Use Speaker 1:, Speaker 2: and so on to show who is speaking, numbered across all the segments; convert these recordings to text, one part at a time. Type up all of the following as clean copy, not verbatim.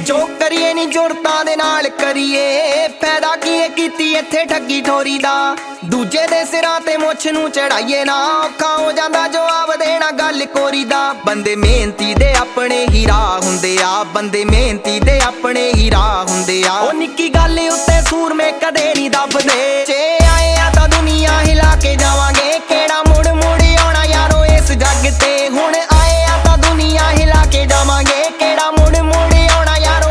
Speaker 1: जो करिए नी जुरतां दे नाल करिए फायदा कीए कीती इत्थे ठगी ठोरी दा दूजे दे सिरां ते मुछ नूं चढ़ाइए ना औखा हो जांदा जवाब देना गल कोरी दा बंदे मेहनती दे अपने ही राह हुंदे आ बंदे मेहनती दे अपने ही राह हुंदे आ ओ निक्की गल उत्ते सूरमे कदे नी दबदे जे आए आ तां दुनिया हिला के जावांगे केड़ा मुड़ मुड़ आउणा यारो इस जग ते हुण आए आ तां दुनिया हिला के जावांगे केड़ा मुड़ मुड़ आउणा यारो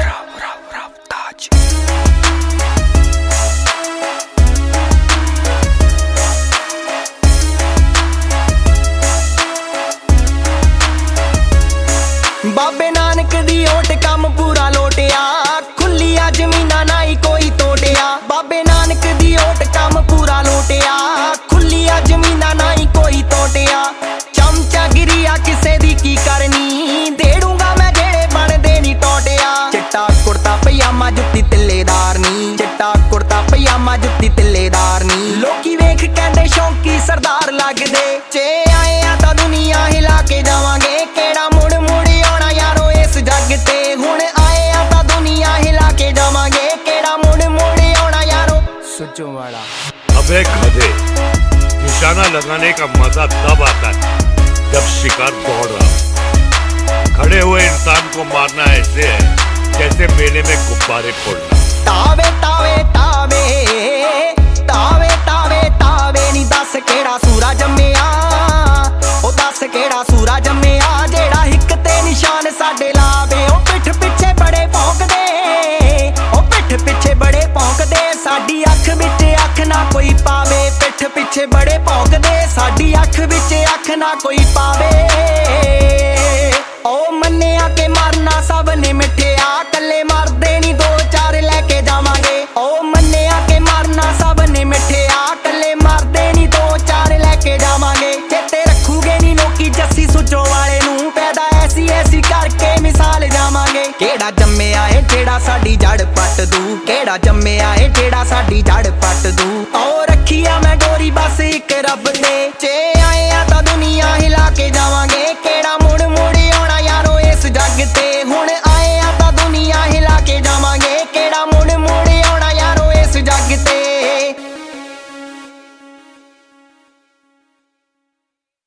Speaker 1: बाबे नानक दी ओट कम पूरा लोटिया खुलिया जमीना नाई कोई तोड़िया बाबे नानक दी ओट कम पूरा लोटिया खुलिया जमीना नाई कोई तोड़िया चमचा गिरिया किसे दी की करनी देड़ूंगा मैं जेड़े बनदे नी टोटिया चिट्टा कुर्ता पजामा जुत्ती तिल्लेदार नी चिट्टा कुर्ता पजामा जुत्ती तिल्लेदार नी लोकी वेख कहंदे शौकी सरदार लगदे जे आए आ तां दुनिया हिला के जावांगे केड़ा मुड़ मुड़ जग ते हुण आए आ तां दुनिया हिला के जावांगे केड़ा मुड़ मुड़ आउणा यारो सुचो वाला।
Speaker 2: अबे गधे, निशाना लगाने का मजा तब आता है जब शिकार दौड़ रहा खड़े हुए इंसान को मारना ऐसे है जैसे मेले में गुब्बारे फोड़ना।
Speaker 1: तावे तावे तावे तावे तावे तावे नी दस केड़ा सूरा जम्मिया ओ दस केड़ा सूरा जम्मिया जेड़ा हिक ते निशान साडे लावे ओ पिठ पिछे बड़े भौंकदे ओ पिठ पिछे बड़े भौंकदे साडी अख विच अख ना कोई पावे पिठ पिछे बड़े भौंकदे साडी अख विच अख ना कोई पावे ओ मन्निया के मारना सब ने मिठिया कल्ले मारदे नी दो चार लेके जावांगे ओ मन्निया के मारना सब ने मिठिया कल्ले मारदे नी दो चार लेके जावांगे चेते रखूगे नी लोकी जस्सी सुचो वाले नूं पैदा ऐसी ऐसी करके मिसाल जावांगे केड़ा जम्मिया है जेड़ा साडी जड़ पट दू केड़ा जम्मिया है जेड़ा साडी जड़ पट दू।